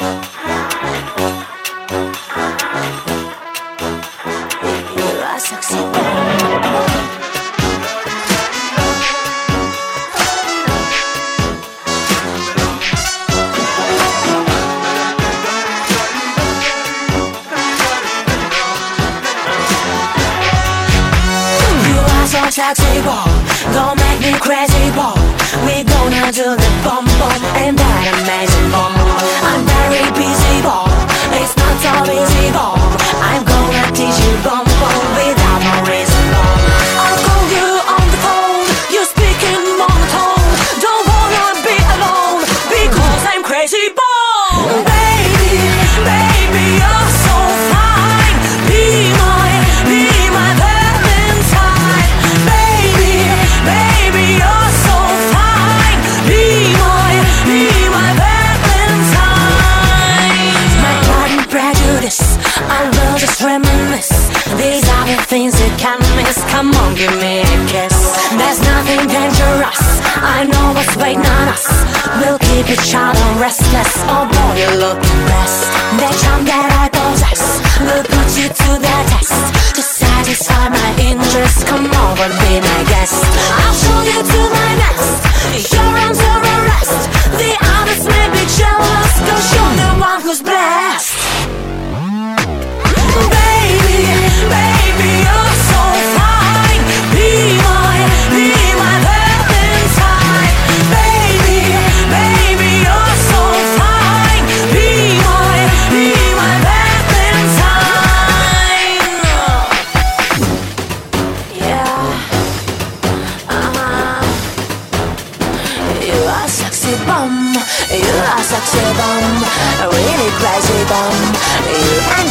You are sexy bomb. So sexy ball, don't make me crazy ball. We gonna do the bum bum and that amazing bum. I'm very busy ball, it's not so easy ball. I'm gonna teach you bum bum without no reason ball. I'll call you on the phone, you speak in monotone. Don't wanna be alone because I'm crazy ball. Baby, baby, you're so fine. Be my Valentine. Baby, you're so fine. Be my Valentine. My Pride and Prejudice, I will just reminisce. These are the things you can't miss. Come on, give me a kiss. There's nothing dangerous, I know what's waiting on us. We'll keep each other restless. Oh boy, you look best. The charm that I possess will put you to the test. To satisfy my interest, come over, be my guest. I'll show you to my nest. You're under arrest. The others may be jealous, cause you're the one who's blessed. Baby, you're so fine. Be my Valentine. Baby, you're so fine. Be my Valentine. Yeah, you are sexy bum. You are sexy bum. Really crazy bum. You and